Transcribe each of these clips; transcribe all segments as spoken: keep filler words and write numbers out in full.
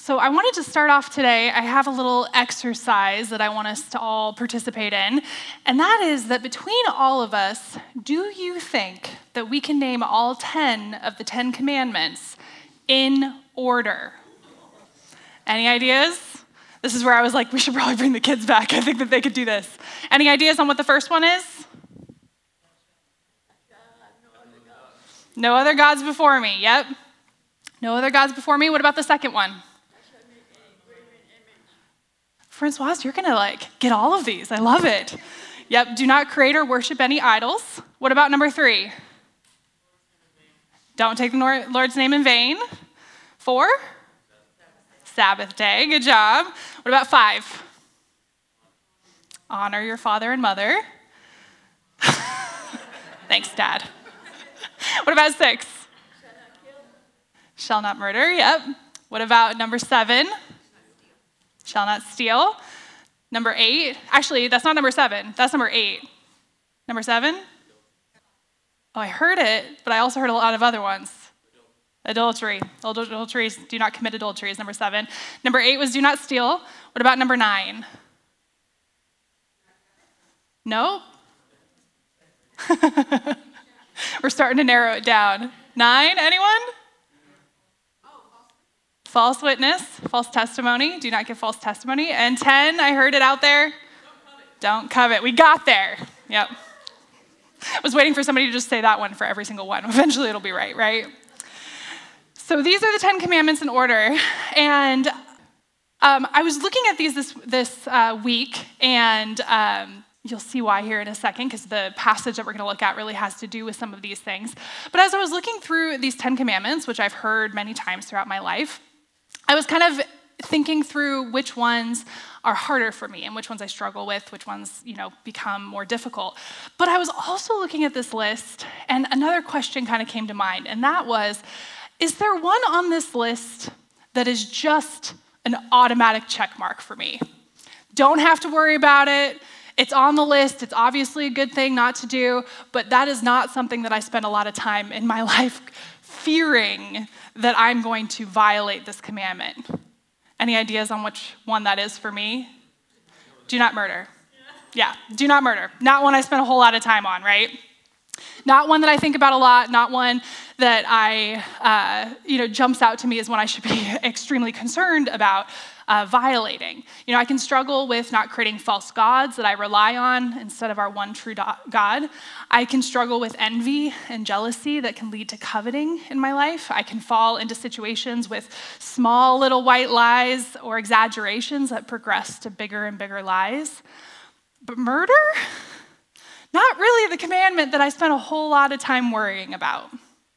So I wanted to start off today, I have a little exercise that I want us to all participate in, and that is that between all of us, do you think that we can name all ten of the Ten Commandments in order? Any ideas? This is where I was like, we should probably bring the kids back. I think that they could do this. Any ideas on what the first one is? No other gods before me. Yep. No other gods before me. What about the second one? Francoise, you're going to like get all of these. I love it. Yep. Do not create or worship any idols. What about number three? Don't take the Lord's name in vain. Four? Sabbath day. Good job. What about five? Honor your father and mother. Thanks, Dad. What about six? Shall not kill. Shall not murder, yep. What about number seven? Shall not steal. Number eight, actually, that's not number seven. That's number eight. Number seven? Oh, I heard it, but I also heard a lot of other ones. Adultery. Adultery, do not commit adultery is number seven. Number eight was do not steal. What about number nine? Nope. We're starting to narrow it down. Nine, anyone? False witness, false testimony. Do not give false testimony. And ten, I heard it out there. Don't covet. Don't covet. We got there. Yep. I was waiting for somebody to just say that one for every single one. Eventually it'll be right, right? So these are the Ten Commandments in order. And um, I was looking at these this, this uh, week, and um, you'll see why here in a second, because the passage that we're going to look at really has to do with some of these things. But as I was looking through these Ten Commandments, which I've heard many times throughout my life, I was kind of thinking through which ones are harder for me and which ones I struggle with, which ones, you know, become more difficult. But I was also looking at this list, and another question kind of came to mind, and that was, is there one on this list that is just an automatic check mark for me? Don't have to worry about it. It's on the list. It's obviously a good thing not to do, but that is not something that I spend a lot of time in my life fearing that I'm going to violate this commandment. Any ideas on which one that is for me? Do not murder. Yeah, do not murder. Not one I spend a whole lot of time on, right? Not one that I think about a lot, not one that I, uh, you know, jumps out to me as one I should be extremely concerned about uh, violating. You know, I can struggle with not creating false gods that I rely on instead of our one true do- God. I can struggle with envy and jealousy that can lead to coveting in my life. I can fall into situations with small little white lies or exaggerations that progress to bigger and bigger lies. But murder? Not really the commandment that I spent a whole lot of time worrying about.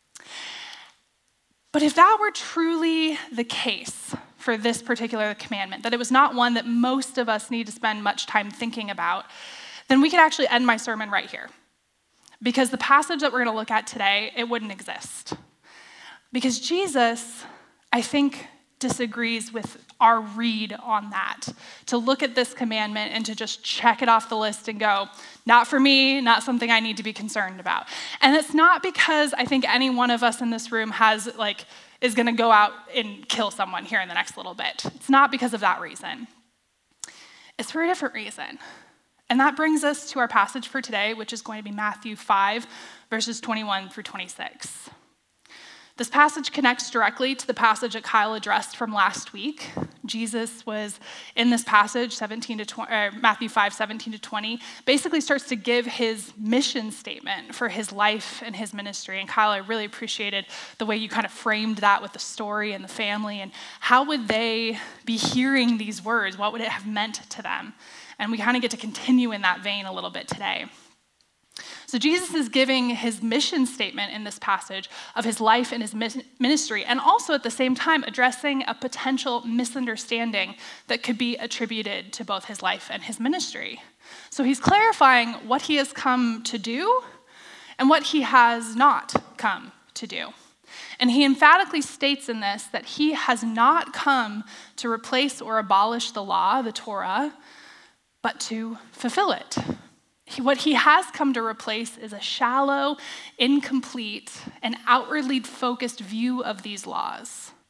But if that were truly the case for this particular commandment, that it was not one that most of us need to spend much time thinking about, then we could actually end my sermon right here. Because the passage that we're going to look at today, it wouldn't exist. Because Jesus, I think, disagrees with our read on that. To look at this commandment and to just check it off the list and go, not for me, not something I need to be concerned about. And it's not because I think any one of us in this room has like, is gonna go out and kill someone here in the next little bit. It's not because of that reason. It's for a different reason. And that brings us to our passage for today, which is going to be Matthew five, verses twenty-one through twenty-six. This passage connects directly to the passage that Kyle addressed from last week. Jesus was in this passage, seventeen to twenty, or Matthew five, seventeen to twenty, basically starts to give his mission statement for his life and his ministry. And Kyle, I really appreciated the way you kind of framed that with the story and the family, and how would they be hearing these words? What would it have meant to them? And we kind of get to continue in that vein a little bit today. So Jesus is giving his mission statement in this passage of his life and his ministry, and also at the same time addressing a potential misunderstanding that could be attributed to both his life and his ministry. So he's clarifying what he has come to do and what he has not come to do. And he emphatically states in this that he has not come to replace or abolish the law, the Torah, but to fulfill it. He, what he has come to replace is a shallow, incomplete, and outwardly focused view of these laws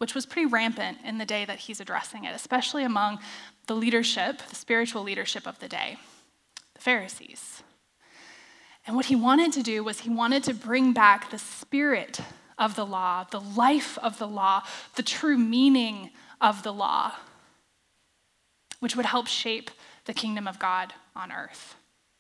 which was pretty rampant in the day that he's addressing it, especially among the leadership, the spiritual leadership of the day, the Pharisees. And what he wanted to do was he wanted to bring back the spirit of the law, the life of the law, the true meaning of the law, which would help shape the kingdom of God on earth.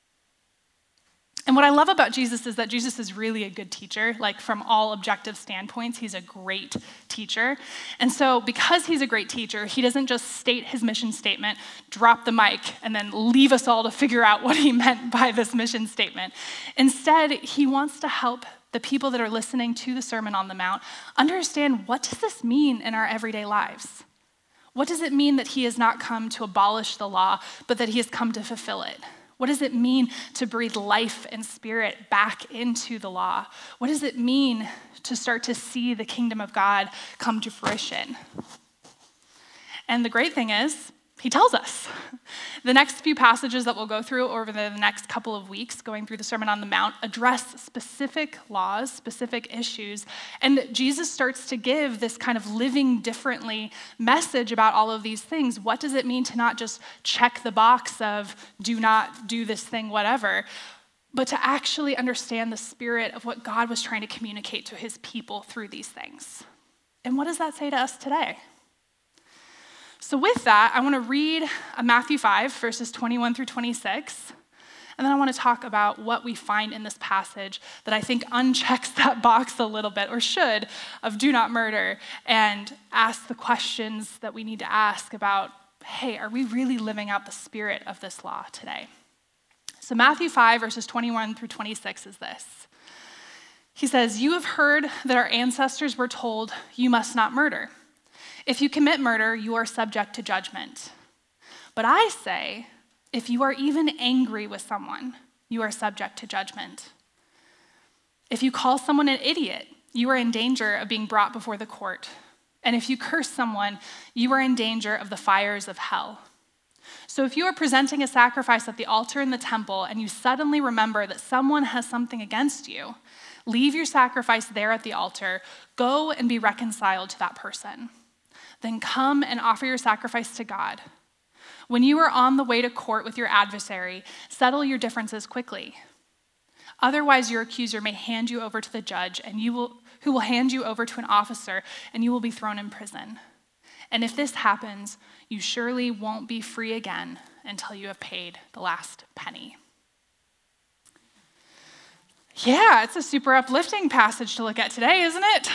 And what I love about Jesus is that Jesus is really a good teacher. Like from all objective standpoints, he's a great teacher. And so because he's a great teacher, he doesn't just state his mission statement, drop the mic, and then leave us all to figure out what he meant by this mission statement. Instead, he wants to help the people that are listening to the Sermon on the Mount understand, what does this mean in our everyday lives? What does it mean that he has not come to abolish the law, but that he has come to fulfill it? What does it mean to breathe life and spirit back into the law? What does it mean to start to see the kingdom of God come to fruition? And the great thing is, he tells us. The next few passages that we'll go through over the next couple of weeks, going through the Sermon on the Mount, address specific laws, specific issues, and Jesus starts to give this kind of living differently message about all of these things. What does it mean to not just check the box of do not do this thing, whatever, but to actually understand the spirit of what God was trying to communicate to his people through these things? And what does that say to us today? So with that, I want to read Matthew five, verses twenty-one through twenty-six, and then I want to talk about what we find in this passage that I think unchecks that box a little bit, or should, of do not murder, and ask the questions that we need to ask about, hey, are we really living out the spirit of this law today? So Matthew five, verses twenty-one through twenty-six is this. He says, "You have heard that our ancestors were told, 'You must not murder.' If you commit murder, you are subject to judgment. But I say, if you are even angry with someone, you are subject to judgment. If you call someone an idiot, you are in danger of being brought before the court. And if you curse someone, you are in danger of the fires of hell. So if you are presenting a sacrifice at the altar in the temple and you suddenly remember that someone has something against you, leave your sacrifice there at the altar, go and be reconciled to that person. Then come and offer your sacrifice to God. When you are on the way to court with your adversary, settle your differences quickly. Otherwise, your accuser may hand you over to the judge, and you will, who will hand you over to an officer, and you will be thrown in prison. And if this happens, you surely won't be free again until you have paid the last penny." Yeah, it's a super uplifting passage to look at today, isn't it?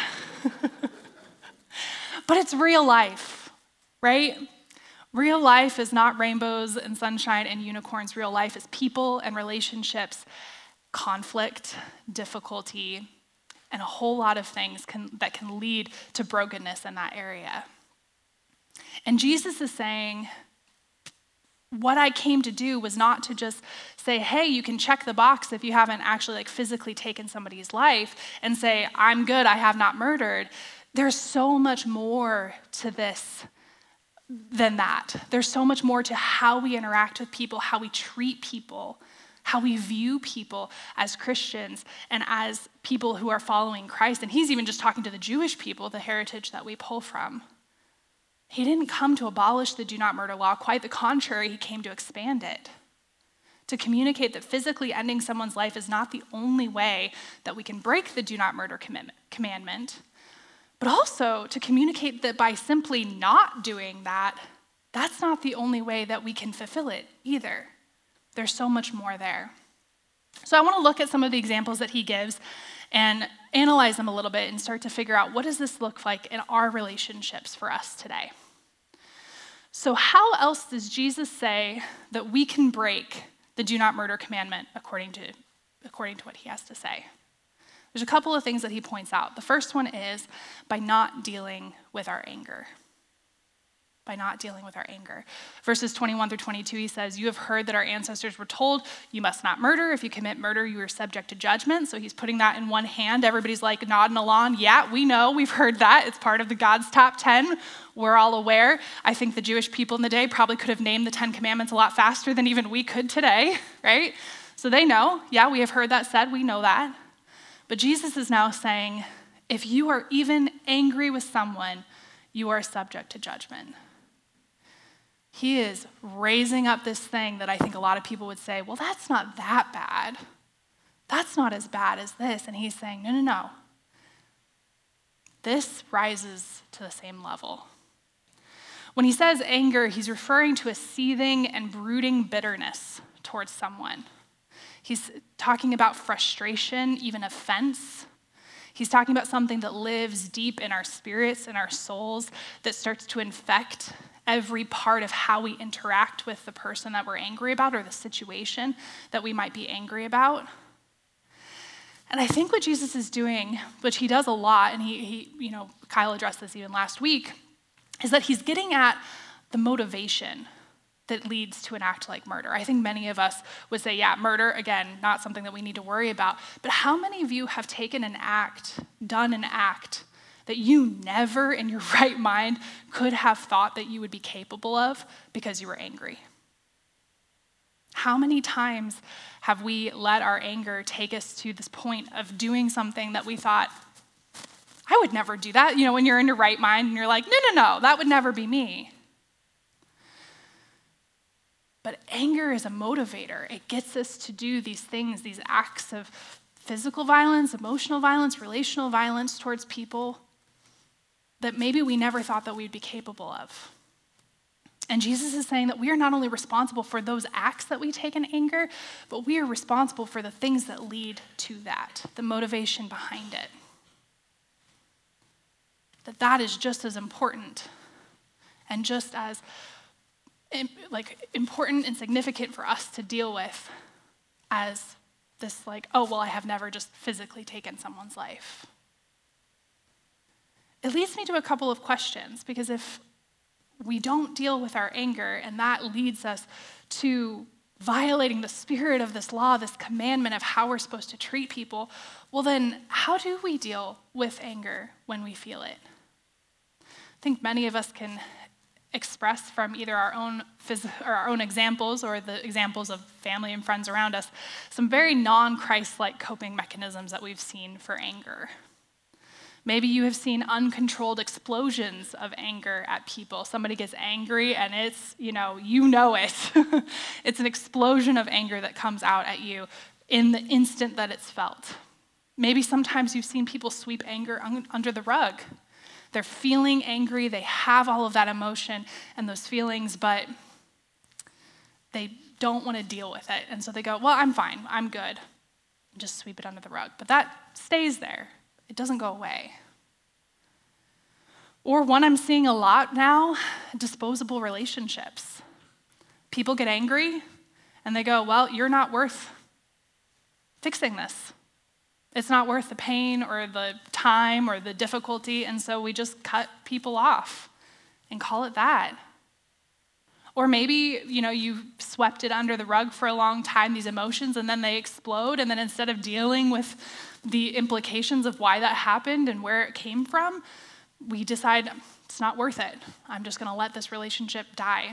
But it's real life, right? Real life is not rainbows and sunshine and unicorns. Real life is people and relationships, conflict, difficulty, and a whole lot of things can, that can lead to brokenness in that area. And Jesus is saying, what I came to do was not to just say, hey, you can check the box if you haven't actually like physically taken somebody's life and say, I'm good, I have not murdered. There's so much more to this than that. There's so much more to how we interact with people, how we treat people, how we view people as Christians and as people who are following Christ. And he's even just talking to the Jewish people, the heritage that we pull from. He didn't come to abolish the do not murder law. Quite the contrary, he came to expand it, to communicate that physically ending someone's life is not the only way that we can break the do not murder commandment, but also to communicate that by simply not doing that, that's not the only way that we can fulfill it either. There's so much more there. So I want to look at some of the examples that he gives and analyze them a little bit and start to figure out, what does this look like in our relationships for us today? So how else does Jesus say that we can break the do not murder commandment according to, according to what he has to say? There's a couple of things that he points out. The first one is by not dealing with our anger. By not dealing with our anger. Verses twenty-one through twenty-two, he says, you have heard that our ancestors were told, you must not murder. If you commit murder, you are subject to judgment. So he's putting that in one hand. Everybody's like nodding along. Yeah, we know, we've heard that. It's part of the God's top ten. We're all aware. I think the Jewish people in the day probably could have named the Ten Commandments a lot faster than even we could today, right? So they know, yeah, we have heard that said, we know that. But Jesus is now saying, if you are even angry with someone, you are subject to judgment. He is raising up this thing that I think a lot of people would say, well, that's not that bad. That's not as bad as this. And he's saying, no, no, no. This rises to the same level. When he says anger, he's referring to a seething and brooding bitterness towards someone. He's talking about frustration, even offense. He's talking about something that lives deep in our spirits and our souls that starts to infect every part of how we interact with the person that we're angry about or the situation that we might be angry about. And I think what Jesus is doing, which he does a lot, and he, he you know, Kyle addressed this even last week, is that he's getting at the motivation that leads to an act like murder. I think many of us would say, yeah, murder, again, not something that we need to worry about. But how many of you have taken an act, done an act, that you never in your right mind could have thought that you would be capable of because you were angry? How many times have we let our anger take us to this point of doing something that we thought, I would never do that? You know, when you're in your right mind and you're like, no, no, no, that would never be me. But anger is a motivator. It gets us to do these things, these acts of physical violence, emotional violence, relational violence towards people that maybe we never thought that we'd be capable of. And Jesus is saying that we are not only responsible for those acts that we take in anger, but we are responsible for the things that lead to that, the motivation behind it. That that is just as important and just as like important and significant for us to deal with as this like, oh, well, I have never just physically taken someone's life. It leads me to a couple of questions, because if we don't deal with our anger and that leads us to violating the spirit of this law, this commandment of how we're supposed to treat people, well then how do we deal with anger when we feel it? I think many of us can express from either our own phys- or our own examples or the examples of family and friends around us some very non-Christ-like coping mechanisms that we've seen for anger. Maybe you have seen uncontrolled explosions of anger at people. Somebody gets angry and it's, you know, you know it. It's an explosion of anger that comes out at you in the instant that it's felt. Maybe sometimes you've seen people sweep anger un- under the rug. They're feeling angry, they have all of that emotion and those feelings, but they don't want to deal with it. And so they go, well, I'm fine, I'm good. Just sweep it under the rug. But that stays there. It doesn't go away. Or one I'm seeing a lot now, disposable relationships. People get angry and they go, well, you're not worth fixing this. It's not worth the pain or the time or the difficulty, and so we just cut people off and call it that. Or maybe, you know, you swept it under the rug for a long time, these emotions, and then they explode, and then instead of dealing with the implications of why that happened and where it came from, we decide it's not worth it. I'm just going to let this relationship die.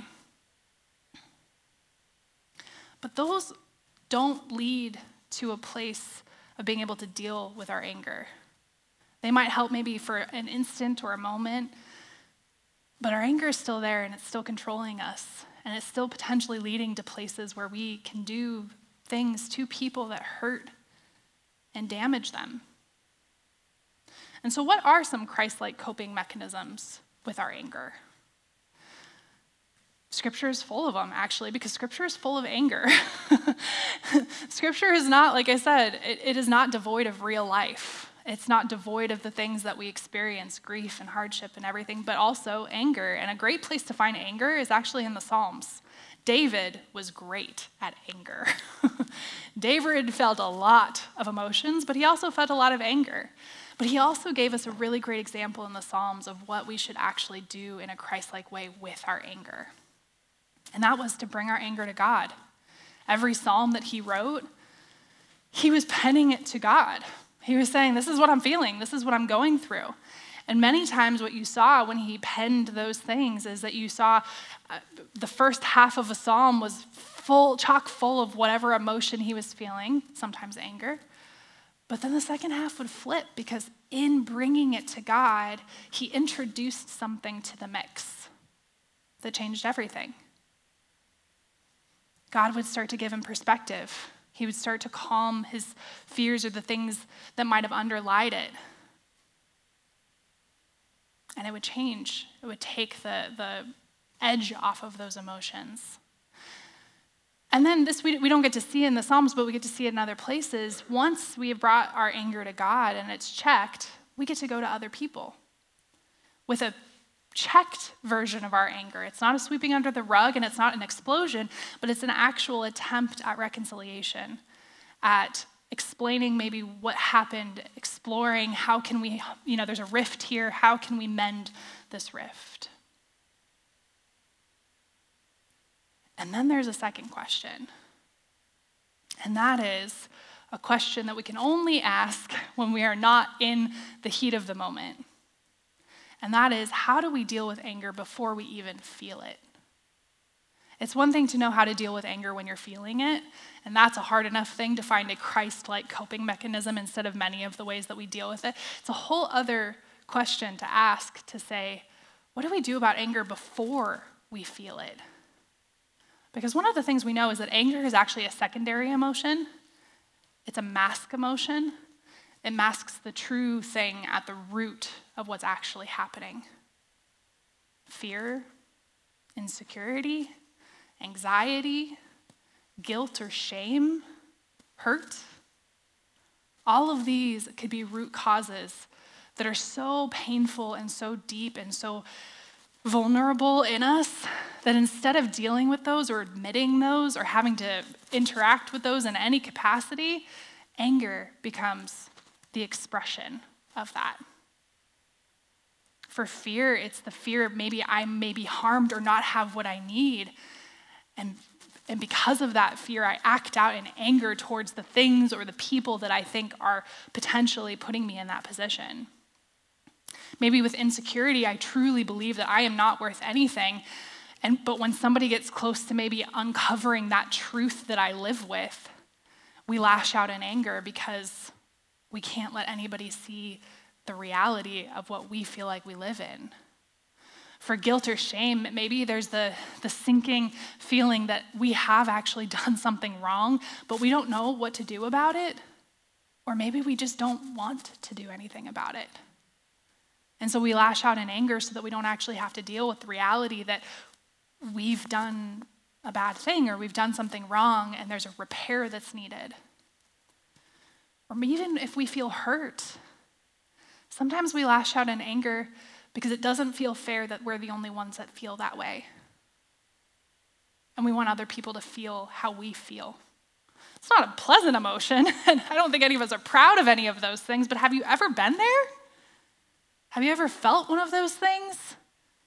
But those don't lead to a place of being able to deal with our anger. They might help maybe for an instant or a moment, but our anger is still there and it's still controlling us, and it's still potentially leading to places where we can do things to people that hurt and damage them. And so what are some Christ-like coping mechanisms with our anger? Scripture is full of them, actually, because Scripture is full of anger. Scripture is not, like I said, it, it is not devoid of real life. It's not devoid of the things that we experience, grief and hardship and everything, but also anger. And a great place to find anger is actually in the Psalms. David was great at anger. David felt a lot of emotions, but he also felt a lot of anger. But he also gave us a really great example in the Psalms of what we should actually do in a Christ-like way with our anger. And that was to bring our anger to God. Every psalm that he wrote, he was penning it to God. He was saying, this is what I'm feeling. This is what I'm going through. And many times what you saw when he penned those things is that you saw uh, the first half of a psalm was full, chock full of whatever emotion he was feeling, sometimes anger. But then the second half would flip because in bringing it to God, he introduced something to the mix that changed everything. God would start to give him perspective. He would start to calm his fears or the things that might have underlied it. And it would change. It would take the, the edge off of those emotions. And then this we, we don't get to see in the Psalms, but we get to see it in other places. Once we have brought our anger to God and it's checked, we get to go to other people with a checked version of our anger. It's not a sweeping under the rug and it's not an explosion, but it's an actual attempt at reconciliation, at explaining maybe what happened, exploring how can we, you know, there's a rift here, how can we mend this rift? And then there's a second question. And that is a question that we can only ask when we are not in the heat of the moment. And that is, how do we deal with anger before we even feel it? It's one thing to know how to deal with anger when you're feeling it, and that's a hard enough thing to find a Christ-like coping mechanism instead of many of the ways that we deal with it. It's a whole other question to ask, to say, what do we do about anger before we feel it? Because one of the things we know is that anger is actually a secondary emotion. It's a mask emotion. It masks the true thing at the root of what's actually happening. Fear, insecurity, anxiety, guilt or shame, hurt. All of these could be root causes that are so painful and so deep and so vulnerable in us that instead of dealing with those or admitting those or having to interact with those in any capacity, anger becomes the expression of that. For fear, it's the fear of maybe I may be harmed or not have what I need. And, and because of that fear, I act out in anger towards the things or the people that I think are potentially putting me in that position. Maybe with insecurity, I truly believe that I am not worth anything. And but when somebody gets close to maybe uncovering that truth that I live with, we lash out in anger because we can't let anybody see the reality of what we feel like we live in. For guilt or shame, maybe there's the, the sinking feeling that we have actually done something wrong, but we don't know what to do about it. Or maybe we just don't want to do anything about it. And so we lash out in anger so that we don't actually have to deal with the reality that we've done a bad thing or we've done something wrong and there's a repair that's needed. Or even if we feel hurt, sometimes we lash out in anger because it doesn't feel fair that we're the only ones that feel that way. And we want other people to feel how we feel. It's not a pleasant emotion, and I don't think any of us are proud of any of those things, but have you ever been there? Have you ever felt one of those things?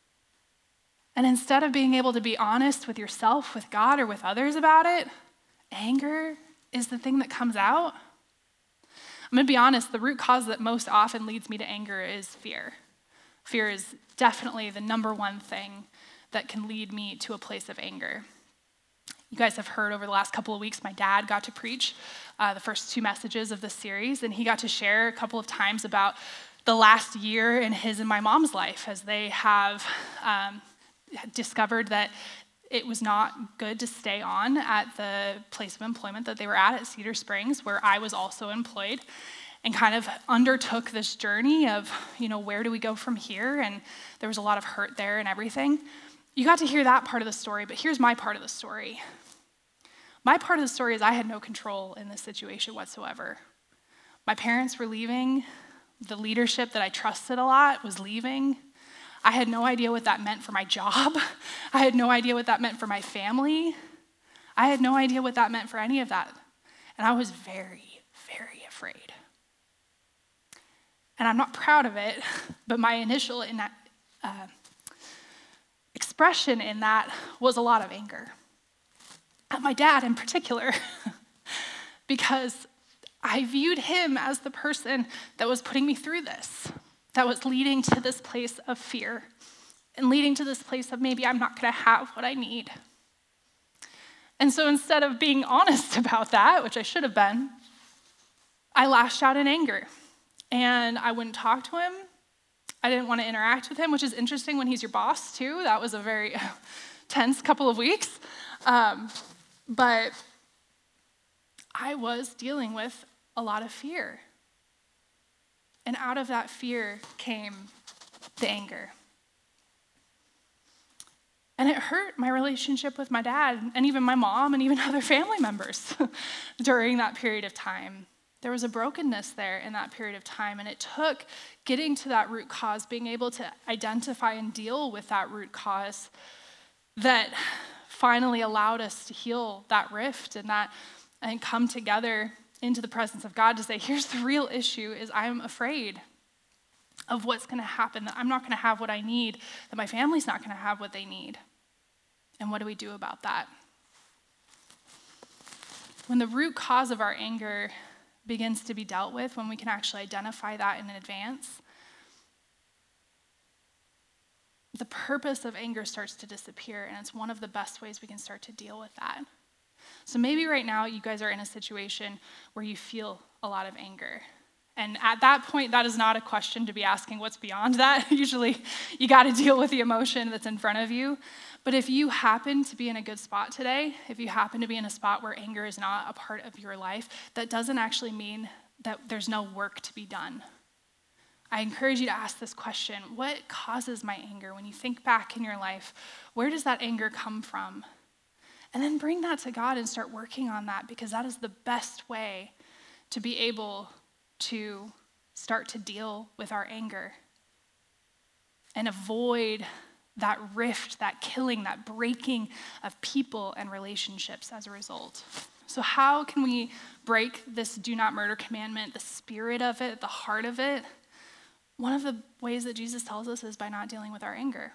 And instead of being able to be honest with yourself, with God, or with others about it, anger is the thing that comes out. I'm going to be honest, the root cause that most often leads me to anger is fear. Fear is definitely the number one thing that can lead me to a place of anger. You guys have heard over the last couple of weeks, my dad got to preach uh, the first two messages of this series, and he got to share a couple of times about the last year in his and my mom's life as they have um, discovered that it was not good to stay on at the place of employment that they were at at Cedar Springs, where I was also employed, and kind of undertook this journey of, you know, where do we go from here? And there was a lot of hurt there and everything. You got to hear that part of the story, but here's my part of the story. My part of the story is I had no control in this situation whatsoever. My parents were leaving. The leadership that I trusted a lot was leaving. I had no idea what that meant for my job. I had no idea what that meant for my family. I had no idea what that meant for any of that. And I was very, very afraid. And I'm not proud of it, but my initial in that, uh, expression in that was a lot of anger. At my dad in particular, because I viewed him as the person that was putting me through this, that was leading to this place of fear and leading to this place of maybe I'm not going to have what I need. And so instead of being honest about that, which I should have been, I lashed out in anger, and I wouldn't talk to him. I didn't want to interact with him, which is interesting when he's your boss, too. That was a very tense couple of weeks. Um, but I was dealing with a lot of fear. And out of that fear came the anger. And it hurt my relationship with my dad and even my mom and even other family members during that period of time. There was a brokenness there in that period of time, and it took getting to that root cause, being able to identify and deal with that root cause that finally allowed us to heal that rift and that and come together into the presence of God to say, here's the real issue is I'm afraid of what's going to happen, that I'm not going to have what I need, that my family's not going to have what they need. And what do we do about that? When the root cause of our anger begins to be dealt with, when we can actually identify that in advance, the purpose of anger starts to disappear, and it's one of the best ways we can start to deal with that. So maybe right now you guys are in a situation where you feel a lot of anger. And at that point, that is not a question to be asking what's beyond that. Usually you got to deal with the emotion that's in front of you. But if you happen to be in a good spot today, if you happen to be in a spot where anger is not a part of your life, that doesn't actually mean that there's no work to be done. I encourage you to ask this question: what causes my anger? When you think back in your life, where does that anger come from? And then bring that to God and start working on that, because that is the best way to be able to start to deal with our anger and avoid that rift, that killing, that breaking of people and relationships as a result. So how can we break this do not murder commandment, the spirit of it, the heart of it? One of the ways that Jesus tells us is by not dealing with our anger.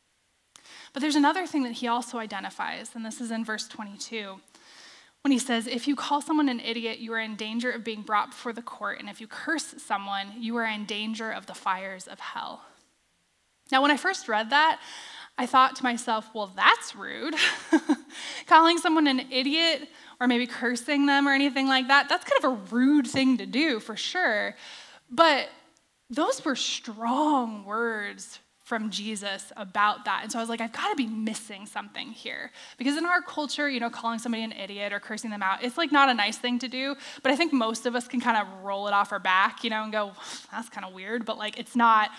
But there's another thing that he also identifies, and this is in verse twenty-two, when he says, if you call someone an idiot, you are in danger of being brought before the court, and if you curse someone, you are in danger of the fires of hell. Now, when I first read that, I thought to myself, well, that's rude. Calling someone an idiot or maybe cursing them or anything like that, that's kind of a rude thing to do for sure. But those were strong words from Jesus about that. And so I was like, I've got to be missing something here. Because in our culture, you know, calling somebody an idiot or cursing them out, it's like not a nice thing to do. But I think most of us can kind of roll it off our back, you know, and go, that's kind of weird. But like, it's not,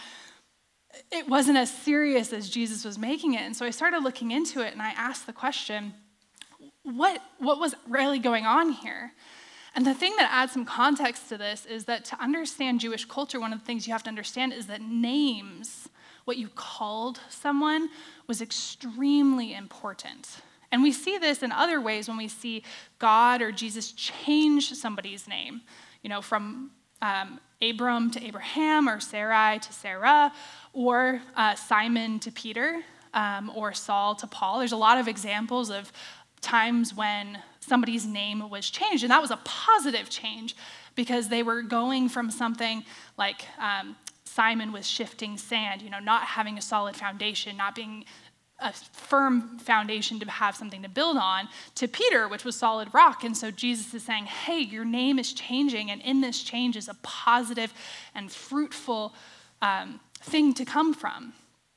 it wasn't as serious as Jesus was making it. And so I started looking into it, and I asked the question, what, what was really going on here? And the thing that adds some context to this is that to understand Jewish culture, one of the things you have to understand is that names, what you called someone, was extremely important. And we see this in other ways when we see God or Jesus change somebody's name, you know, from um, Abram to Abraham, or Sarai to Sarah, or uh, Simon to Peter, um, or Saul to Paul. There's a lot of examples of times when somebody's name was changed, and that was a positive change because they were going from something like um, Simon was shifting sand, you know, not having a solid foundation, not being a firm foundation to have something to build on, to Peter, which was solid rock. And so Jesus is saying, hey, your name is changing, and in this change is a positive and fruitful um, thing to come from.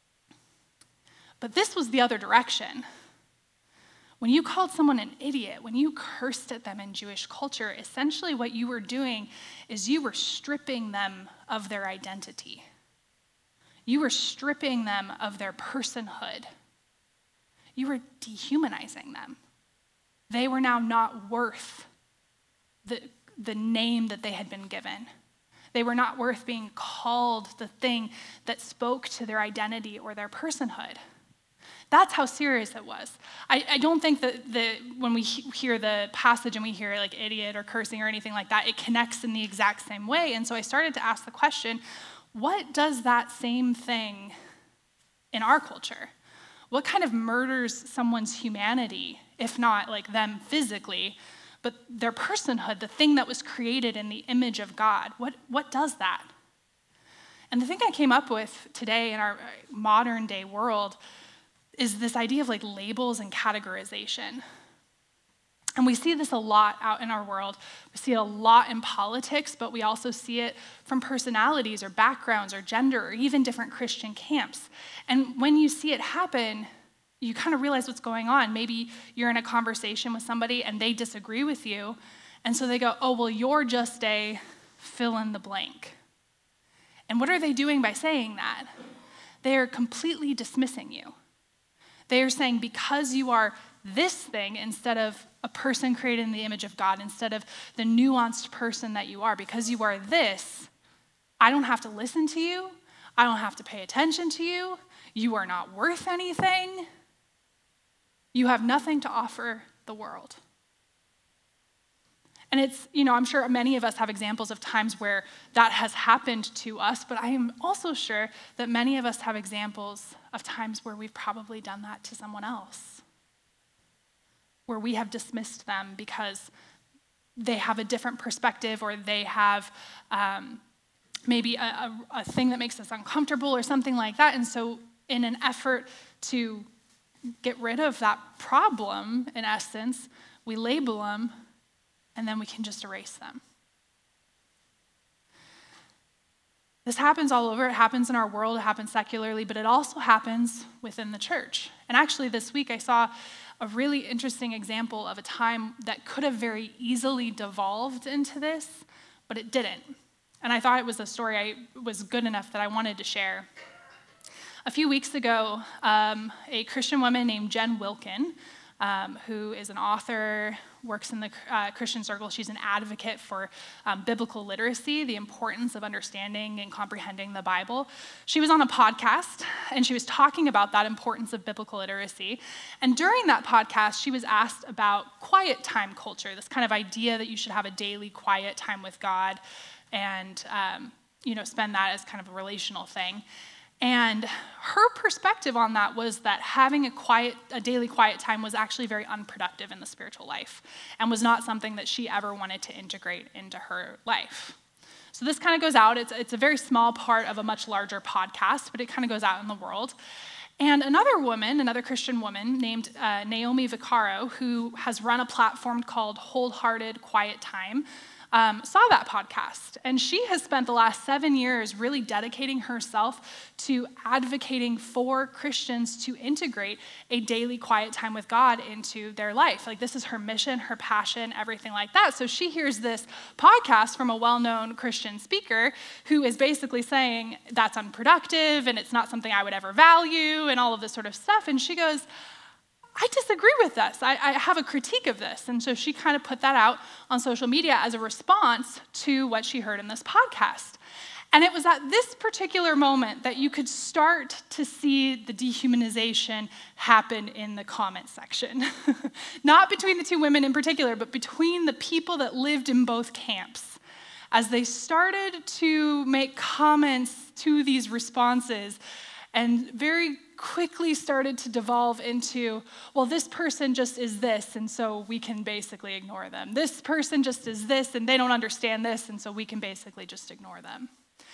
But this was the other direction. When you called someone an idiot, when you cursed at them in Jewish culture, essentially what you were doing is you were stripping them of their identity. You were stripping them of their personhood. You were dehumanizing them. They were now not worth the, the name that they had been given. They were not worth being called the thing that spoke to their identity or their personhood. That's how serious it was. I, I don't think that the, when we he- hear the passage and we hear like idiot or cursing or anything like that, it connects in the exact same way. And so I started to ask the question, what does that same thing in our culture? What kind of murders someone's humanity, if not like them physically, but their personhood, the thing that was created in the image of God? What, what does that? And the thing I came up with today in our modern day world is this idea of like labels and categorization. And we see this a lot out in our world. We see it a lot in politics, but we also see it from personalities or backgrounds or gender or even different Christian camps. And when you see it happen, you kind of realize what's going on. Maybe you're in a conversation with somebody and they disagree with you, and so they go, oh, well, you're just a fill in the blank. And what are they doing by saying that? They are completely dismissing you. They are saying, because you are this thing instead of a person created in the image of God, instead of the nuanced person that you are, because you are this, I don't have to listen to you. I don't have to pay attention to you. You are not worth anything. You have nothing to offer the world. And it's, you know, I'm sure many of us have examples of times where that has happened to us, but I am also sure that many of us have examples of times where we've probably done that to someone else, where we have dismissed them because they have a different perspective, or they have um, maybe a, a, a thing that makes us uncomfortable or something like that. And so in an effort to get rid of that problem, in essence, we label them, and then we can just erase them. This happens all over. It happens in our world. It happens secularly, but it also happens within the church. And actually this week I saw a really interesting example of a time that could have very easily devolved into this, but it didn't. And I thought it was a story I was good enough that I wanted to share. A few weeks ago, um, a Christian woman named Jen Wilkin, um, who is an author, works in the uh, Christian circle. She's an advocate for um, biblical literacy, the importance of understanding and comprehending the Bible. She was on a podcast, and she was talking about that importance of biblical literacy. And during that podcast, she was asked about quiet time culture, this kind of idea that you should have a daily quiet time with God and um, you know, spend that as kind of a relational thing. And her perspective on that was that having a quiet, a daily quiet time was actually very unproductive in the spiritual life and was not something that she ever wanted to integrate into her life. So this kind of goes out. It's, it's a very small part of a much larger podcast, but it kind of goes out in the world. And another woman, another Christian woman named uh, Naomi Vaccaro, who has run a platform called Wholehearted Quiet Time, Um, saw that podcast, and she has spent the last seven years really dedicating herself to advocating for Christians to integrate a daily quiet time with God into their life. Like, this is her mission, her passion, everything like that. So she hears this podcast from a well-known Christian speaker who is basically saying that's unproductive and it's not something I would ever value and all of this sort of stuff. And she goes, I disagree with this. I, I have a critique of this. And so she kind of put that out on social media as a response to what she heard in this podcast. And it was at this particular moment that you could start to see the dehumanization happen in the comment section. Not between the two women in particular, but between the people that lived in both camps. As they started to make comments to these responses, and very quickly started to devolve into, well, this person just is this, and so we can basically ignore them. This person just is this, and they don't understand this, and so we can basically just ignore them.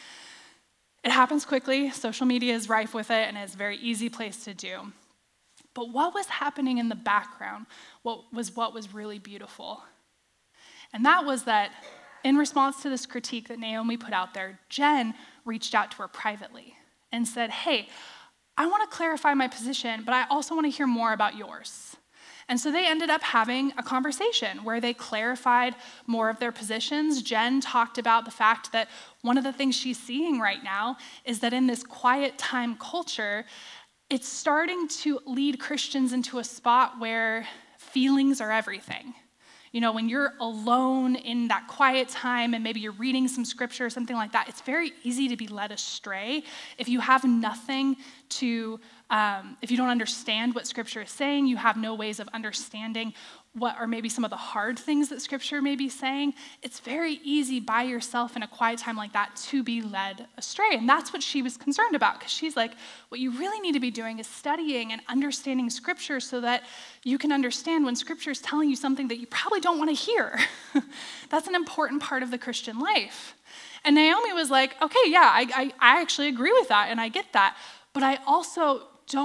It happens quickly. Social media is rife with it, and it's a very easy place to do. But what was happening in the background what was what was really beautiful. And that was that in response to this critique that Naomi put out there, Jen reached out to her privately and said, hey, I want to clarify my position, but I also want to hear more about yours. And so they ended up having a conversation where they clarified more of their positions. Jen talked about the fact that one of the things she's seeing right now is that in this quiet time culture, it's starting to lead Christians into a spot where feelings are everything. You know, when you're alone in that quiet time and maybe you're reading some scripture or something like that, it's very easy to be led astray if you have nothing to, um, if you don't understand what scripture is saying, you have no ways of understanding what are maybe some of the hard things that scripture may be saying. It's very easy by yourself in a quiet time like that to be led astray. And that's what she was concerned about, because she's like, what you really need to be doing is studying and understanding scripture so that you can understand when scripture is telling you something that you probably don't want to hear. That's an important part of the Christian life. And Naomi was like, okay, yeah, I, I, I actually agree with that and I get that, but I also don't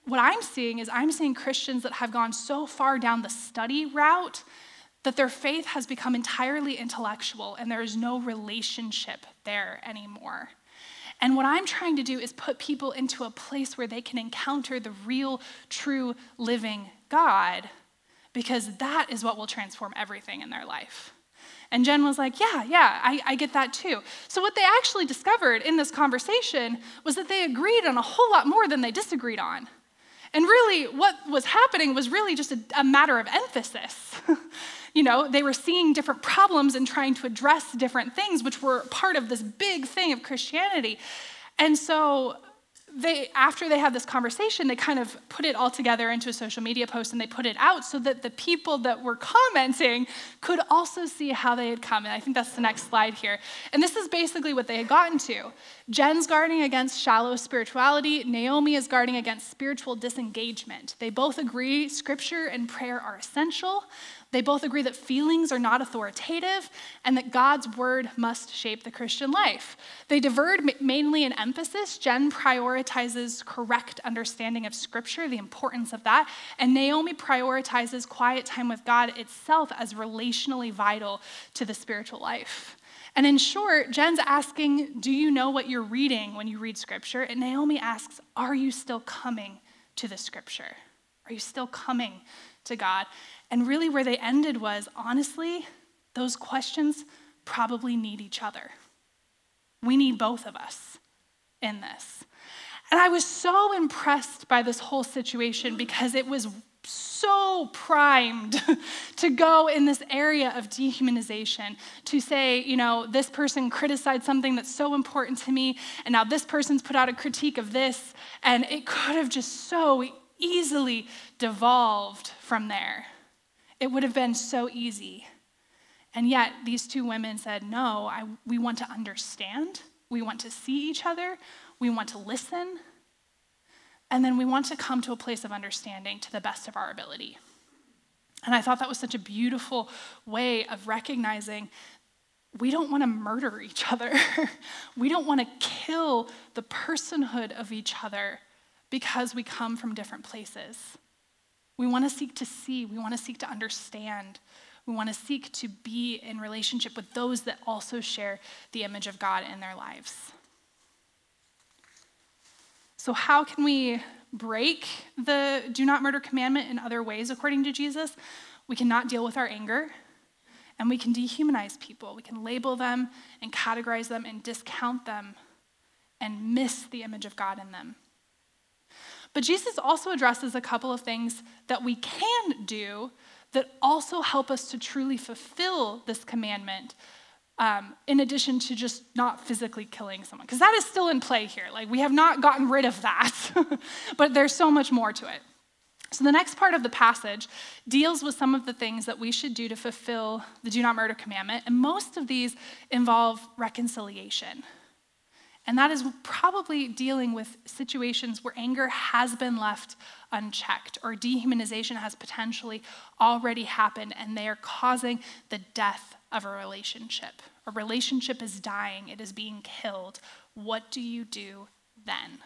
what I'm seeing is I'm seeing Christians that have gone so far down the study route that their faith has become entirely intellectual and there is no relationship there anymore. And what I'm trying to do is put people into a place where they can encounter the real, true, living God, because that is what will transform everything in their life. And Jen was like, yeah, yeah, I, I get that too. So what they actually discovered in this conversation was that they agreed on a whole lot more than they disagreed on. And really, what was happening was really just a, a matter of emphasis. You know, they were seeing different problems and trying to address different things, which were part of this big thing of Christianity. And so they, after they had this conversation, they kind of put it all together into a social media post and they put it out so that the people that were commenting could also see how they had come. And I think that's the next slide here. And this is basically what they had gotten to. Jen's guarding against shallow spirituality. Naomi is guarding against spiritual disengagement. They both agree scripture and prayer are essential. They both agree that feelings are not authoritative and that God's word must shape the Christian life. They diverge mainly in emphasis. Jen prioritizes correct understanding of scripture, the importance of that, and Naomi prioritizes quiet time with God itself as relationally vital to the spiritual life. And in short, Jen's asking, do you know what you're reading when you read scripture? And Naomi asks, are you still coming to the scripture? Are you still coming to God? And really where they ended was, honestly, those questions probably need each other. We need both of us in this. And I was so impressed by this whole situation because it was so primed to go in this area of dehumanization, to say, you know, this person criticized something that's so important to me, and now this person's put out a critique of this, and it could have just so easily devolved from there. It would have been so easy. And yet these two women said, no, I, we want to understand. We want to see each other. We want to listen. And then we want to come to a place of understanding to the best of our ability. And I thought that was such a beautiful way of recognizing we don't want to murder each other. We don't want to kill the personhood of each other because we come from different places. We want to seek to see. We want to seek to understand. We want to seek to be in relationship with those that also share the image of God in their lives. So how can we break the do not murder commandment in other ways according to Jesus? We cannot deal with our anger, and we can dehumanize people. We can label them and categorize them and discount them and miss the image of God in them. But Jesus also addresses a couple of things that we can do that also help us to truly fulfill this commandment, um, in addition to just not physically killing someone. Because that is still in play here. Like, we have not gotten rid of that, but there's so much more to it. So the next part of the passage deals with some of the things that we should do to fulfill the do not murder commandment, and most of these involve reconciliation. And that is probably dealing with situations where anger has been left unchecked or dehumanization has potentially already happened and they are causing the death of a relationship. A relationship is dying, it is being killed. What do you do then?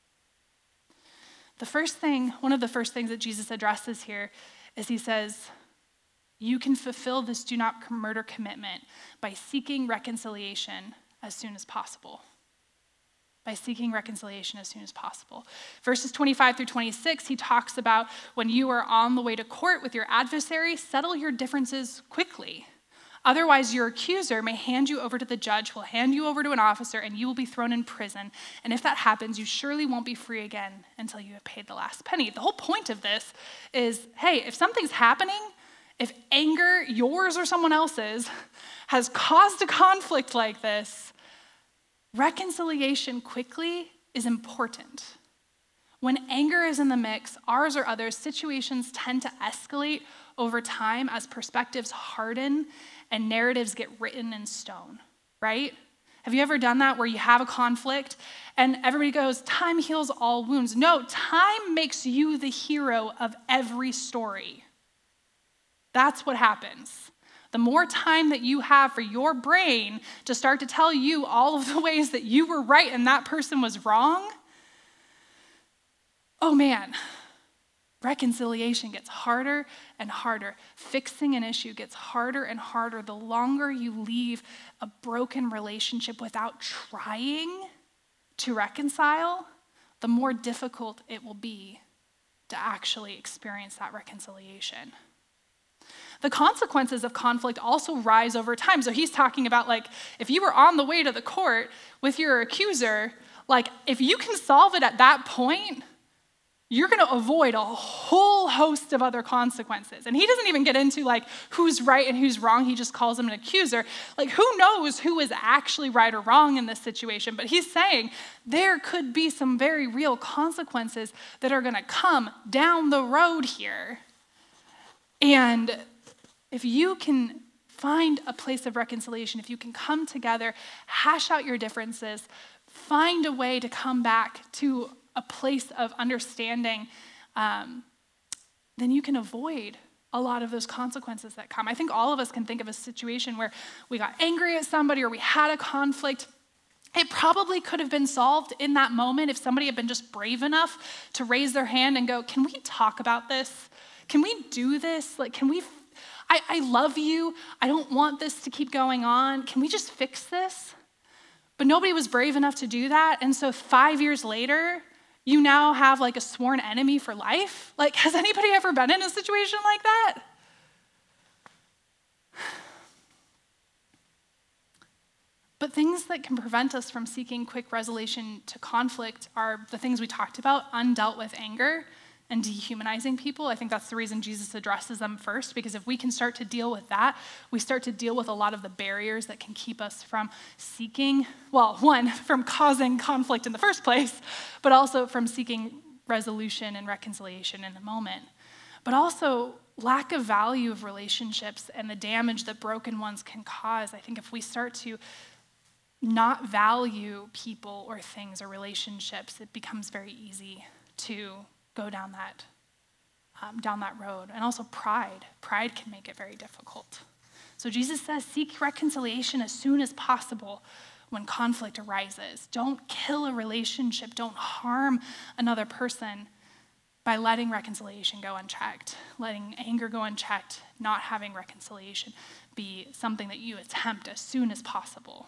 The first thing, one of the first things that Jesus addresses here is he says, you can fulfill this do not murder commitment by seeking reconciliation as soon as possible. By seeking reconciliation as soon as possible. Verses twenty-five through twenty-six, he talks about when you are on the way to court with your adversary, settle your differences quickly. Otherwise, your accuser may hand you over to the judge, who will hand you over to an officer, and you will be thrown in prison. And if that happens, you surely won't be free again until you have paid the last penny. The whole point of this is, hey, if something's happening, if anger, yours or someone else's, has caused a conflict like this, reconciliation quickly is important. When anger is in the mix, ours or others, situations tend to escalate over time as perspectives harden and narratives get written in stone, right? Have you ever done that where you have a conflict and everybody goes, time heals all wounds? No, time makes you the hero of every story. That's what happens. The more time that you have for your brain to start to tell you all of the ways that you were right and that person was wrong, oh man, reconciliation gets harder and harder. Fixing an issue gets harder and harder the longer you leave a broken relationship without trying to reconcile, the more difficult it will be to actually experience that reconciliation. The consequences of conflict also rise over time. So he's talking about, like, if you were on the way to the court with your accuser, like, if you can solve it at that point, you're going to avoid a whole host of other consequences. And he doesn't even get into, like, who's right and who's wrong. He just calls him an accuser. Like, who knows who is actually right or wrong in this situation? But he's saying there could be some very real consequences that are going to come down the road here. And if you can find a place of reconciliation, if you can come together, hash out your differences, find a way to come back to a place of understanding, um, then you can avoid a lot of those consequences that come. I think all of us can think of a situation where we got angry at somebody or we had a conflict. It probably could have been solved in that moment if somebody had been just brave enough to raise their hand and go, can we talk about this? Can we do this? Like, can we, I, I love you. I don't want this to keep going on. Can we just fix this? But nobody was brave enough to do that. And so five years later, you now have like a sworn enemy for life. Like, has anybody ever been in a situation like that? But things that can prevent us from seeking quick resolution to conflict are the things we talked about, undealt with anger and dehumanizing people. I think that's the reason Jesus addresses them first, because if we can start to deal with that, we start to deal with a lot of the barriers that can keep us from seeking, well, one, from causing conflict in the first place, but also from seeking resolution and reconciliation in the moment. But also lack of value of relationships and the damage that broken ones can cause. I think if we start to not value people or things or relationships, it becomes very easy to go down that um, down that road. And also pride. Pride can make it very difficult. So Jesus says, seek reconciliation as soon as possible when conflict arises. Don't kill a relationship. Don't harm another person by letting reconciliation go unchecked, letting anger go unchecked, not having reconciliation be something that you attempt as soon as possible.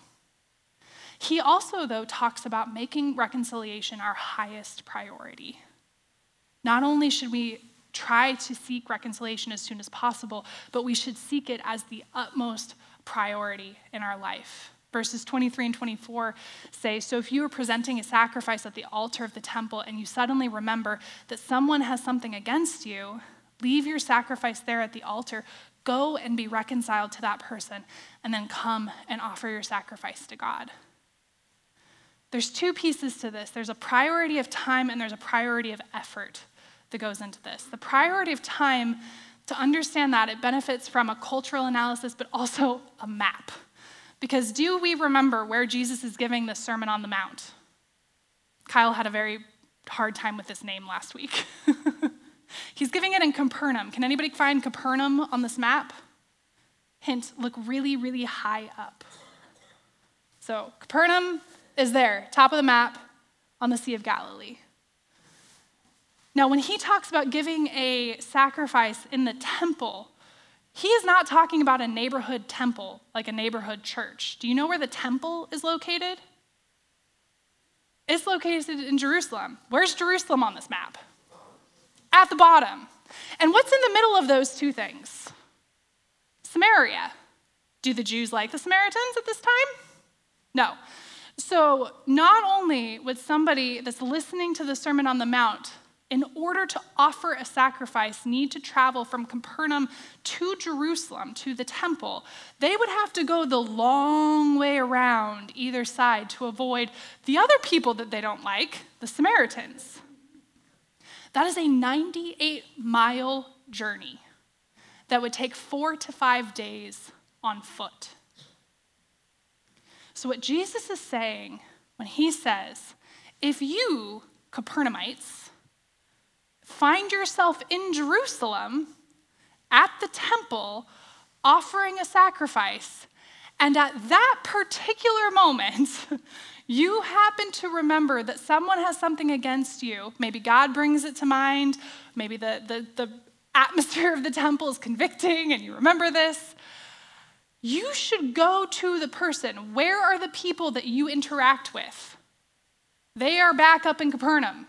He also, though, talks about making reconciliation our highest priority. Not only should we try to seek reconciliation as soon as possible, but we should seek it as the utmost priority in our life. Verses twenty-three and twenty-four say, so if you are presenting a sacrifice at the altar of the temple and you suddenly remember that someone has something against you, leave your sacrifice there at the altar, go and be reconciled to that person, and then come and offer your sacrifice to God. There's two pieces to this. There's a priority of time and there's a priority of effort that goes into this. The priority of time, to understand that, it benefits from a cultural analysis, but also a map. Because do we remember where Jesus is giving the Sermon on the Mount? Kyle had a very hard time with this name last week. He's giving it in Capernaum. Can anybody find Capernaum on this map? Hint, look really, really high up. So Capernaum is there, top of the map on the Sea of Galilee. Now, when he talks about giving a sacrifice in the temple, he is not talking about a neighborhood temple, like a neighborhood church. Do you know where the temple is located? It's located in Jerusalem. Where's Jerusalem on this map? At the bottom. And what's in the middle of those two things? Samaria. Do the Jews like the Samaritans at this time? No. So not only would somebody that's listening to the Sermon on the Mount, in order to offer a sacrifice, need to travel from Capernaum to Jerusalem, to the temple, they would have to go the long way around either side to avoid the other people that they don't like, the Samaritans. That is a ninety-eight mile journey that would take four to five days on foot. So what Jesus is saying when he says, if you, Capernaumites, find yourself in Jerusalem at the temple offering a sacrifice, and at that particular moment, you happen to remember that someone has something against you, maybe God brings it to mind, maybe the, the, the atmosphere of the temple is convicting and you remember this, you should go to the person. Where are the people that you interact with? They are back up in Capernaum.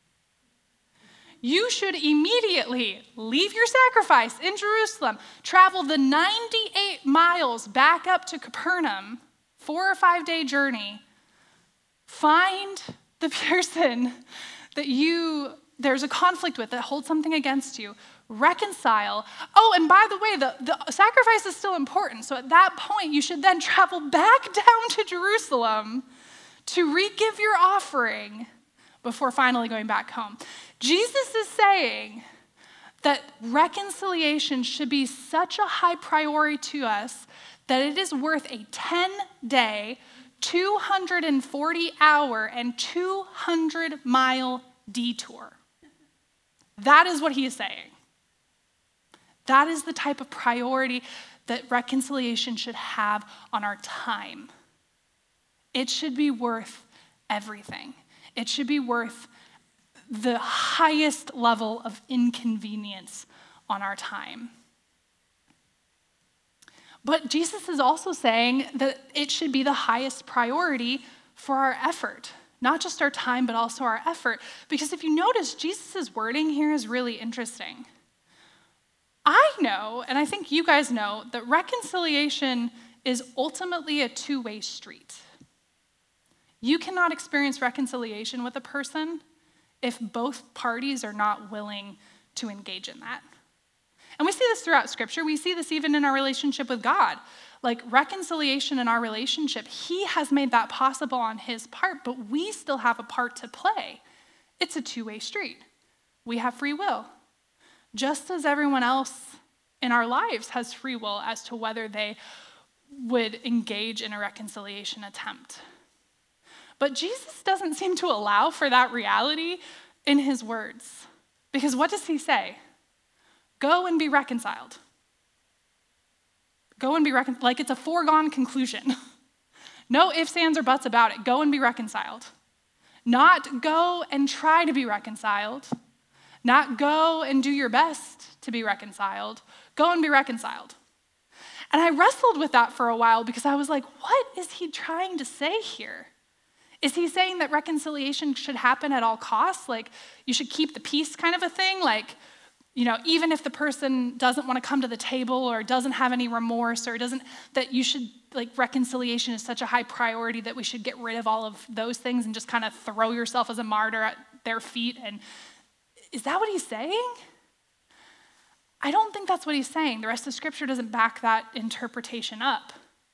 You should immediately leave your sacrifice in Jerusalem, travel the ninety-eight miles back up to Capernaum, four or five day journey, find the person that you, there's a conflict with, that holds something against you, reconcile. Oh, and by the way, the, the sacrifice is still important. So at that point, you should then travel back down to Jerusalem to re-give your offering before finally going back home. Jesus is saying that reconciliation should be such a high priority to us that it is worth a ten-day, two hundred forty hour, and two hundred mile detour. That is what he is saying. That is the type of priority that reconciliation should have on our time. It should be worth everything. It should be worth the highest level of inconvenience on our time. But Jesus is also saying that it should be the highest priority for our effort, not just our time, but also our effort. Because if you notice, Jesus' wording here is really interesting. I know, and I think you guys know, that reconciliation is ultimately a two-way street. You cannot experience reconciliation with a person if both parties are not willing to engage in that. And we see this throughout Scripture. We see this even in our relationship with God. Like reconciliation in our relationship, he has made that possible on his part, but we still have a part to play. It's a two-way street. We have free will, just as everyone else in our lives has free will as to whether they would engage in a reconciliation attempt. But Jesus doesn't seem to allow for that reality in his words. Because what does he say? Go and be reconciled. Go and be reconciled. Like it's a foregone conclusion. No ifs, ands, or buts about it. Go and be reconciled. Not go and try to be reconciled. Not go and do your best to be reconciled. Go and be reconciled. And I wrestled with that for a while because I was like, what is he trying to say here? Is he saying that reconciliation should happen at all costs? Like you should keep the peace kind of a thing? Like, you know, even if the person doesn't want to come to the table or doesn't have any remorse or doesn't, that you should, like reconciliation is such a high priority that we should get rid of all of those things and just kind of throw yourself as a martyr at their feet. And is that what he's saying? I don't think that's what he's saying. The rest of Scripture doesn't back that interpretation up.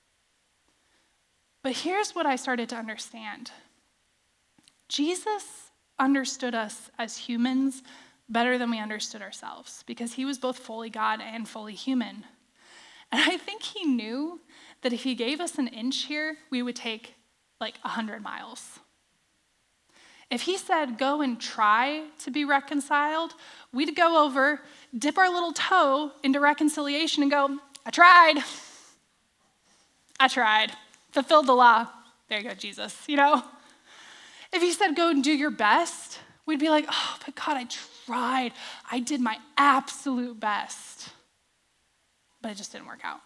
But here's what I started to understand. Jesus understood us as humans better than we understood ourselves because he was both fully God and fully human. And I think he knew that if he gave us an inch here, we would take like one hundred miles. If he said, go and try to be reconciled, we'd go over, dip our little toe into reconciliation and go, I tried. I tried. Fulfilled the law. There you go, Jesus, you know? If he said, go and do your best, we'd be like, oh, but God, I tried. I did my absolute best. But it just didn't work out.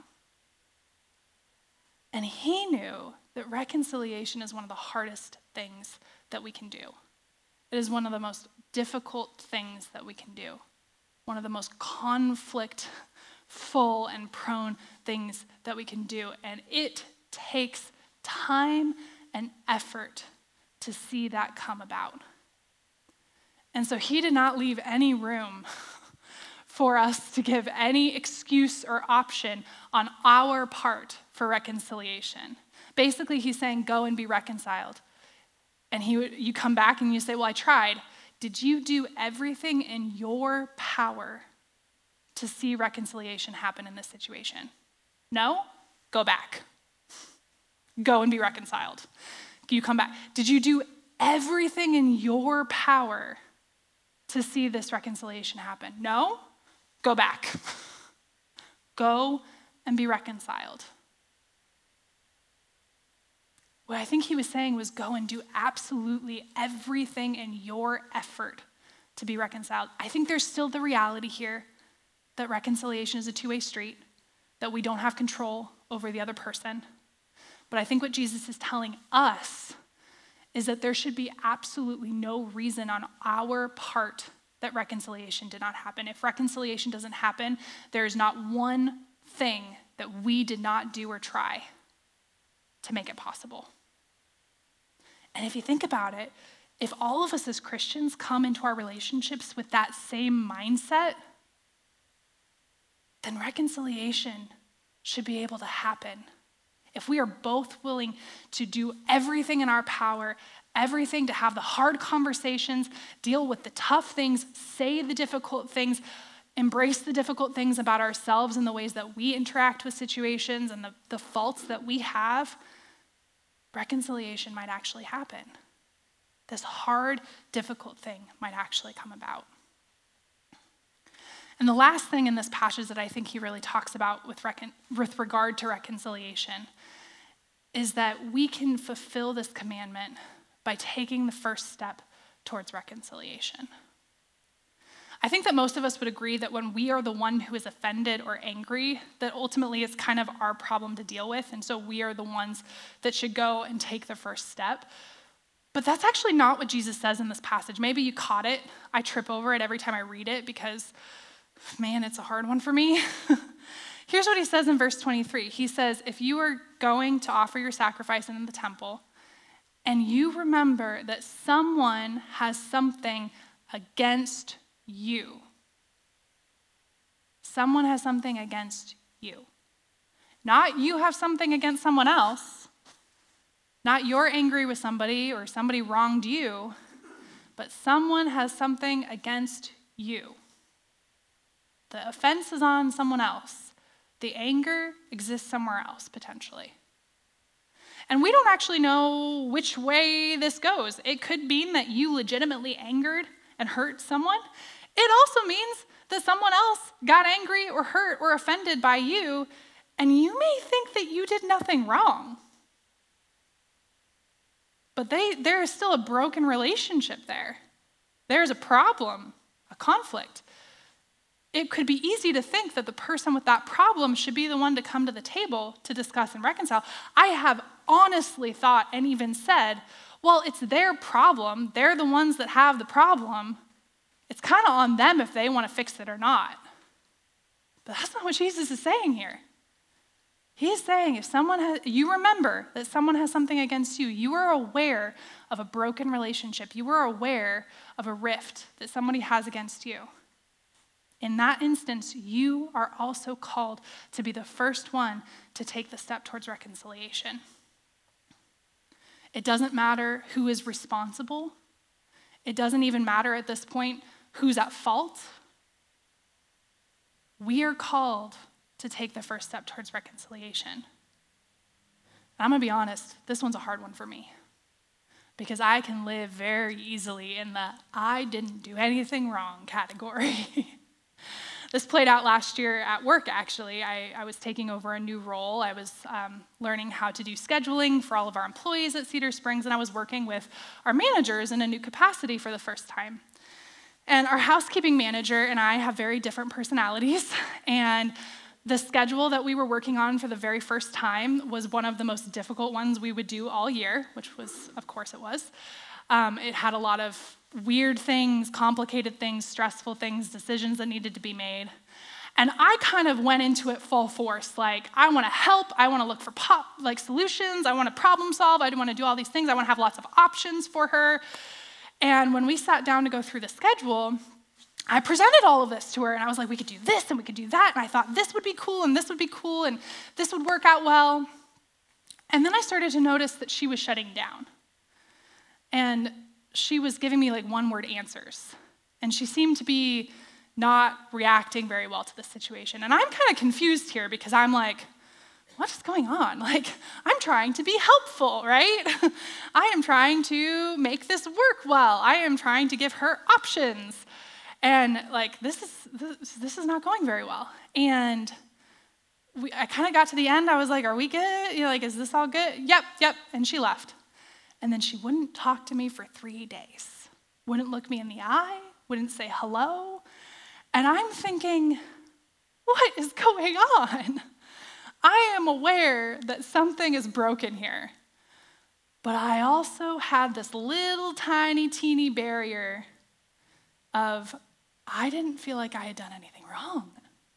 And he knew that reconciliation is one of the hardest things that we can do. It is one of the most difficult things that we can do. One of the most conflict-full and prone things that we can do. And it takes time and effort to see that come about. And so he did not leave any room for us to give any excuse or option on our part for reconciliation. Basically, he's saying, go and be reconciled. And he would, you come back and you say, well, I tried. Did you do everything in your power to see reconciliation happen in this situation? No? Go back. Go and be reconciled. You come back. Did you do everything in your power to see this reconciliation happen? No? Go back. Go and be reconciled. What I think he was saying was go and do absolutely everything in your effort to be reconciled. I think there's still the reality here that reconciliation is a two-way street, that we don't have control over the other person. But I think what Jesus is telling us is that there should be absolutely no reason on our part that reconciliation did not happen. If reconciliation doesn't happen, there is not one thing that we did not do or try to make it possible. And if you think about it, if all of us as Christians come into our relationships with that same mindset, then reconciliation should be able to happen. If we are both willing to do everything in our power, everything to have the hard conversations, deal with the tough things, say the difficult things, embrace the difficult things about ourselves and the ways that we interact with situations and the, the faults that we have, reconciliation might actually happen. This hard, difficult thing might actually come about. And the last thing in this passage that I think he really talks about with, recon- with regard to reconciliation is that we can fulfill this commandment by taking the first step towards reconciliation. I think that most of us would agree that when we are the one who is offended or angry, that ultimately it's kind of our problem to deal with, and so we are the ones that should go and take the first step. But that's actually not what Jesus says in this passage. Maybe you caught it. I trip over it every time I read it because, man, it's a hard one for me. Here's what he says in verse twenty-three. He says, if you are going to offer your sacrifice in the temple, and you remember that someone has something against you. Someone has something against you. Not you have something against someone else. Not you're angry with somebody or somebody wronged you, but someone has something against you. The offense is on someone else. The anger exists somewhere else, potentially. And we don't actually know which way this goes. It could mean that you legitimately angered and hurt someone. It also means that someone else got angry or hurt or offended by you, and you may think that you did nothing wrong. But they, there is still a broken relationship there. There's a problem, a conflict. It could be easy to think that the person with that problem should be the one to come to the table to discuss and reconcile. I have honestly thought and even said, well, it's their problem. They're the ones that have the problem. It's kind of on them if they want to fix it or not. But that's not what Jesus is saying here. He is saying if someone has, you remember that someone has something against you, you are aware of a broken relationship. You are aware of a rift that somebody has against you. In that instance, you are also called to be the first one to take the step towards reconciliation. It doesn't matter who is responsible. It doesn't even matter at this point who's at fault. We are called to take the first step towards reconciliation. And I'm going to be honest, this one's a hard one for me because I can live very easily in the I didn't do anything wrong category. This played out last year at work, actually. I, I was taking over a new role. I was um, learning how to do scheduling for all of our employees at Cedar Springs, and I was working with our managers in a new capacity for the first time. And our housekeeping manager and I have very different personalities, and the schedule that we were working on for the very first time was one of the most difficult ones we would do all year, which was, of course it was. Um, it had a lot of weird things, complicated things, stressful things, decisions that needed to be made. And I kind of went into it full force. Like, I want to help. I want to look for pop, like solutions. I want to problem solve. I want to do all these things. I want to have lots of options for her. And when we sat down to go through the schedule, I presented all of this to her. And I was like, we could do this and we could do that. And I thought this would be cool and this would be cool and this would work out well. And then I started to notice that she was shutting down. And she was giving me like one-word answers. And she seemed to be not reacting very well to the situation. And I'm kind of confused here because I'm like, what is going on? Like, I'm trying to be helpful, right? I am trying to make this work well. I am trying to give her options. And like, this is this, this is not going very well. And we, I kind of got to the end. I was like, are we good? You know, like, is this all good? Yep, yep. And she left. And then she wouldn't talk to me for three days. Wouldn't look me in the eye, wouldn't say hello. And I'm thinking, what is going on? I am aware that something is broken here. But I also had this little tiny, teeny barrier of, I didn't feel like I had done anything wrong.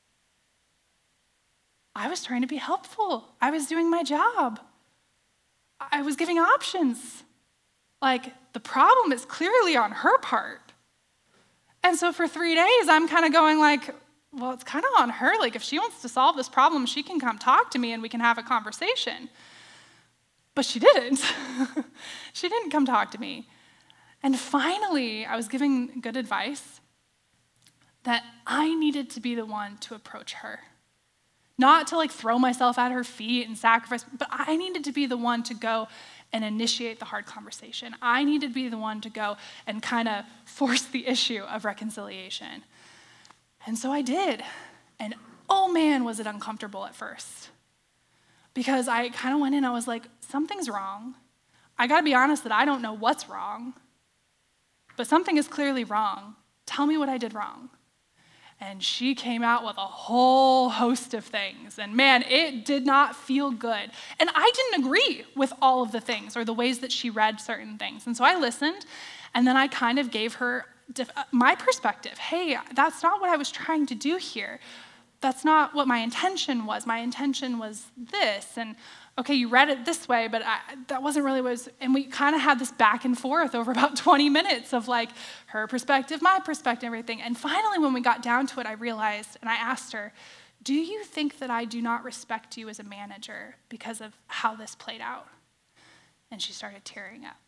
I was trying to be helpful. I was doing my job. I was giving options. Like, the problem is clearly on her part. And so for three days, I'm kind of going like, well, it's kind of on her. Like, if she wants to solve this problem, she can come talk to me and we can have a conversation. But she didn't. She didn't come talk to me. And finally, I was giving good advice that I needed to be the one to approach her. Not to like throw myself at her feet and sacrifice, but I needed to be the one to go and initiate the hard conversation. I needed to be the one to go and kind of force the issue of reconciliation. And so I did. And oh man, was it uncomfortable at first. Because I kind of went in, I was like, something's wrong. I gotta be honest that I don't know what's wrong, but something is clearly wrong. Tell me what I did wrong. And she came out with a whole host of things. And man, it did not feel good. And I didn't agree with all of the things or the ways that she read certain things. And so I listened, and then I kind of gave her my perspective. Hey, that's not what I was trying to do here. That's not what my intention was. My intention was this. And okay, you read it this way, but I, that wasn't really what it was. And we kind of had this back and forth over about twenty minutes of like her perspective, my perspective, everything. And finally, when we got down to it, I realized, and I asked her, do you think that I do not respect you as a manager because of how this played out? And she started tearing up.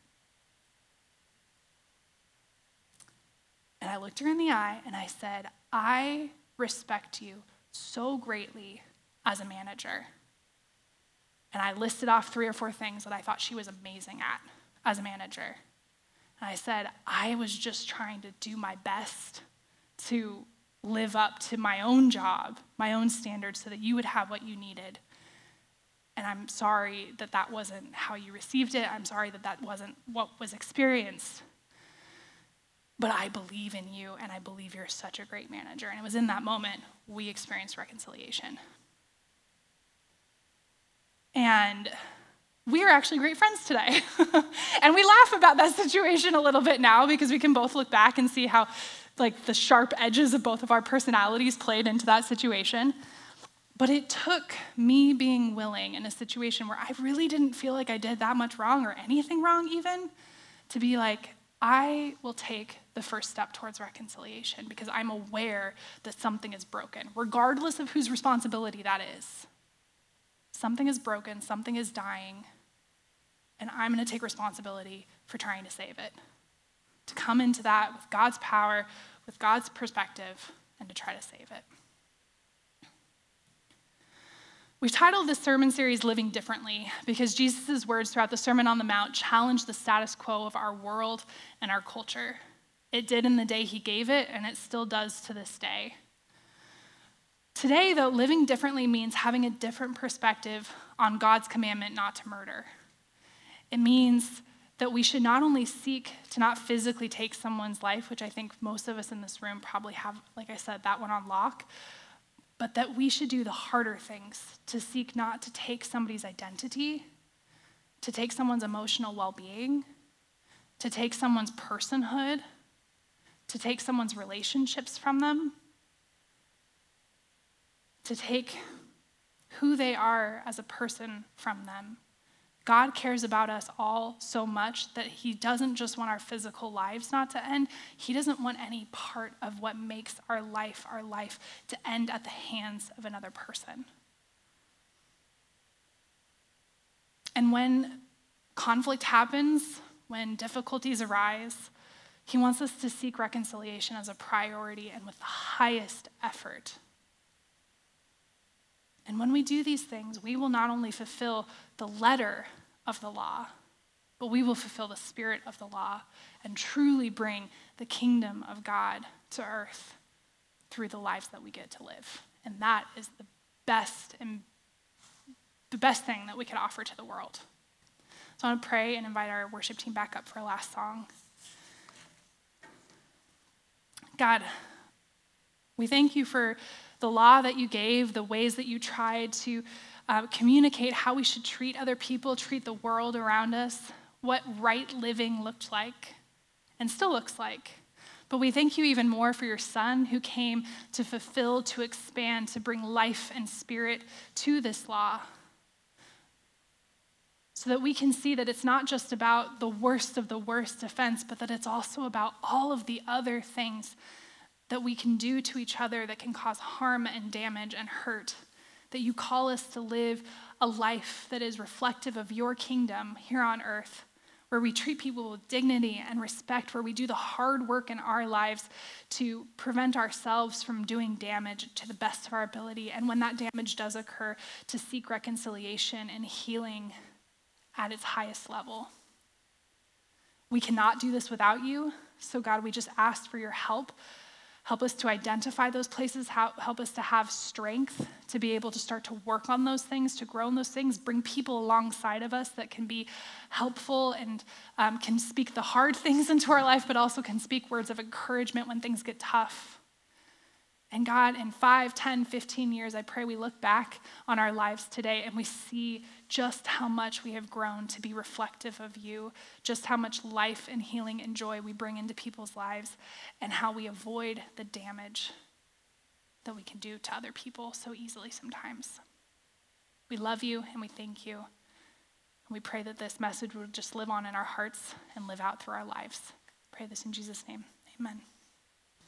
And I looked her in the eye and I said, I respect you so greatly as a manager. And I listed off three or four things that I thought she was amazing at as a manager. And I said, I was just trying to do my best to live up to my own job, my own standards, so that you would have what you needed. And I'm sorry that that wasn't how you received it. I'm sorry that that wasn't what was experienced. But I believe in you, and I believe you're such a great manager. And it was in that moment we experienced reconciliation. And we are actually great friends today. And we laugh about that situation a little bit now because we can both look back and see how like the sharp edges of both of our personalities played into that situation. But it took me being willing in a situation where I really didn't feel like I did that much wrong or anything wrong even, to be like, I will take the first step towards reconciliation because I'm aware that something is broken, regardless of whose responsibility that is. Something is broken, something is dying, and I'm going to take responsibility for trying to save it. To come into that with God's power, with God's perspective, and to try to save it. We've titled this sermon series Living Differently because Jesus' words throughout the Sermon on the Mount challenged the status quo of our world and our culture. It did in the day he gave it, and it still does to this day. Today, though, living differently means having a different perspective on God's commandment not to murder. It means that we should not only seek to not physically take someone's life, which I think most of us in this room probably have, like I said, that one on lock, but that we should do the harder things to seek not to take somebody's identity, to take someone's emotional well-being, to take someone's personhood, to take someone's relationships from them, to take who they are as a person from them. God cares about us all so much that he doesn't just want our physical lives not to end. He doesn't want any part of what makes our life our life to end at the hands of another person. And when conflict happens, when difficulties arise, he wants us to seek reconciliation as a priority and with the highest effort. And when we do these things, we will not only fulfill the letter of the law, but we will fulfill the spirit of the law and truly bring the kingdom of God to earth through the lives that we get to live. And that is the best and the best thing that we could offer to the world. So I want to pray and invite our worship team back up for a last song. God, we thank you for the law that you gave, the ways that you tried to uh, communicate how we should treat other people, treat the world around us, what right living looked like and still looks like. But we thank you even more for your Son who came to fulfill, to expand, to bring life and spirit to this law, so that we can see that it's not just about the worst of the worst offense, but that it's also about all of the other things that we can do to each other that can cause harm and damage and hurt, that you call us to live a life that is reflective of your kingdom here on earth, where we treat people with dignity and respect, where we do the hard work in our lives to prevent ourselves from doing damage to the best of our ability, and when that damage does occur, to seek reconciliation and healing at its highest level. We cannot do this without you, so God, we just ask for your help. Help us to identify those places, help us to have strength to be able to start to work on those things, to grow in those things, bring people alongside of us that can be helpful and um, can speak the hard things into our life, but also can speak words of encouragement when things get tough. And God, in five, ten, fifteen years, I pray we look back on our lives today and we see just how much we have grown to be reflective of you, just how much life and healing and joy we bring into people's lives, and how we avoid the damage that we can do to other people so easily sometimes. We love you and we thank you. And we pray that this message would just live on in our hearts and live out through our lives. Pray this in Jesus' name. Amen.